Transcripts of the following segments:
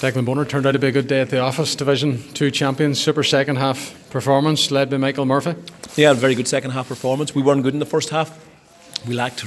Declan Bonner turned out to be a good day at the office. Division 2 champions, super second half performance led by Michael Murphy. Yeah, very good second half performance. We weren't good in the first half. We lacked,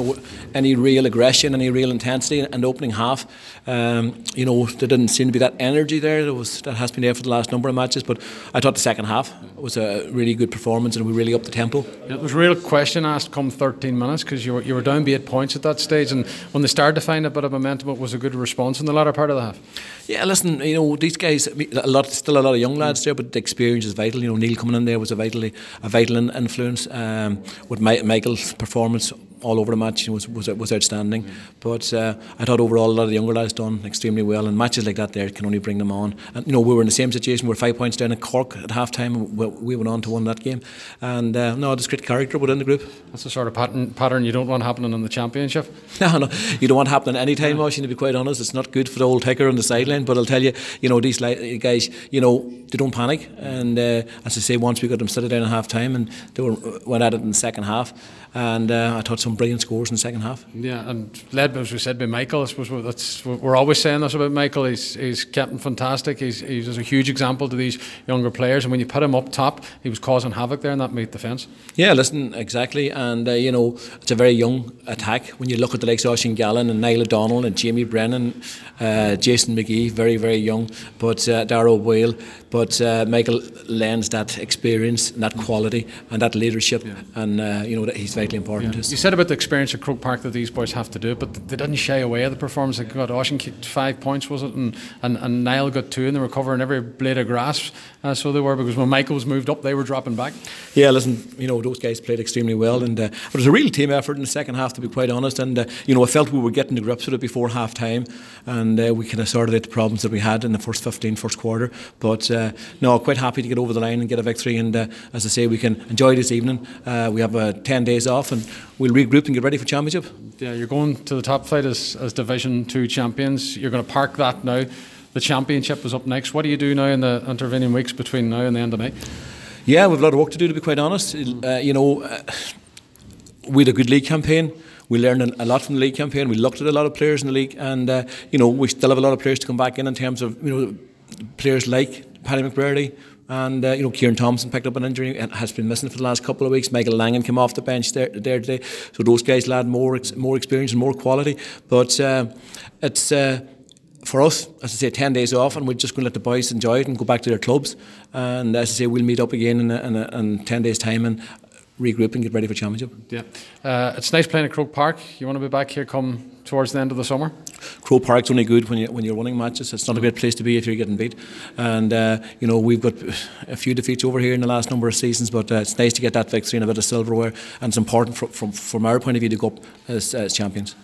any real aggression, any real intensity in the opening half. There didn't seem to be that energy there. That has been there for the last number of matches. But I thought the second half was a really good performance, and we really upped the tempo. It was a real question asked come 13 minutes because you were down by 8 points at that stage, and when they started to find a bit of momentum, it was a good response in the latter part of the half. Yeah, listen, these guys, still a lot of young lads there, but the experience is vital. Neil coming in there was a vital influence. With Michael's performance all over the match was outstanding. But I thought overall a lot of the younger lads done extremely well, and matches like that there can only bring them on. And we were in the same situation. We were 5 points down at Cork at half time, and we went on to win that game. And there's great character within the group. That's the sort of pattern you don't want happening in the championship. No, you don't want happening any time, Oisin, to be quite honest. It's not good for the old ticker on the sideline. But I'll tell you, these guys, they don't panic. And as I say, once we got them sitting down at half time, and they went at it in the second half. And I thought some brilliant scores in the second half. Yeah, and led, as we said, by Michael. I suppose we're always saying this about Michael. He's captain fantastic. He's a huge example to these younger players. And when you put him up top, he was causing havoc there in that meat defence. Yeah, listen, exactly. And it's a very young attack. When you look at the likes of Oisin Gallen and Niall O'Donnell and Jamie Brennan, Jason McGee, very, very young, but Darragh Boyle. But Michael lends that experience and that quality and that leadership, and that he's vitally important to us. You said about the experience at Croke Park that these boys have to do, but they didn't shy away at the performance. They got Oisin 5 points, was it, and Niall got 2, and they were covering every blade of grass. So they were, because when Michael was moved up, they were dropping back. Yeah, listen, those guys played extremely well, and it was a real team effort in the second half, to be quite honest. And I felt we were getting to grips with it before half time, and we kind of sorted out the problems that we had in the first quarter. But quite happy to get over the line and get a victory. And as I say, we can enjoy this evening. We have 10 days off, and we'll regroup and get ready for championship. Yeah, you're going to the top flight as Division 2 champions. You're going to park that now. The championship is up next. What do you do now in the intervening weeks between now and the end of May? Yeah, we've a lot of work to do, to be quite honest. We had a good league campaign. We learned a lot from the league campaign. We looked at a lot of players in the league, and we still have a lot of players to come back in terms of players like Paddy McBrearty. And Kieran Thompson picked up an injury and has been missing for the last couple of weeks. Michael Langan came off the bench there today. So those guys will add more experience and more quality. But it's for us, as I say, 10 days off, and we're just going to let the boys enjoy it and go back to their clubs. And as I say, we'll meet up again in 10 days' time and regroup and get ready for championship. Yeah, it's nice playing at Croke Park. You want to be back here come towards the end of the summer? Croke Park's only good when you're winning matches. It's not a great place to be if you're getting beat. And we've got a few defeats over here in the last number of seasons, but it's nice to get that victory and a bit of silverware, and it's important from our point of view to go up as champions.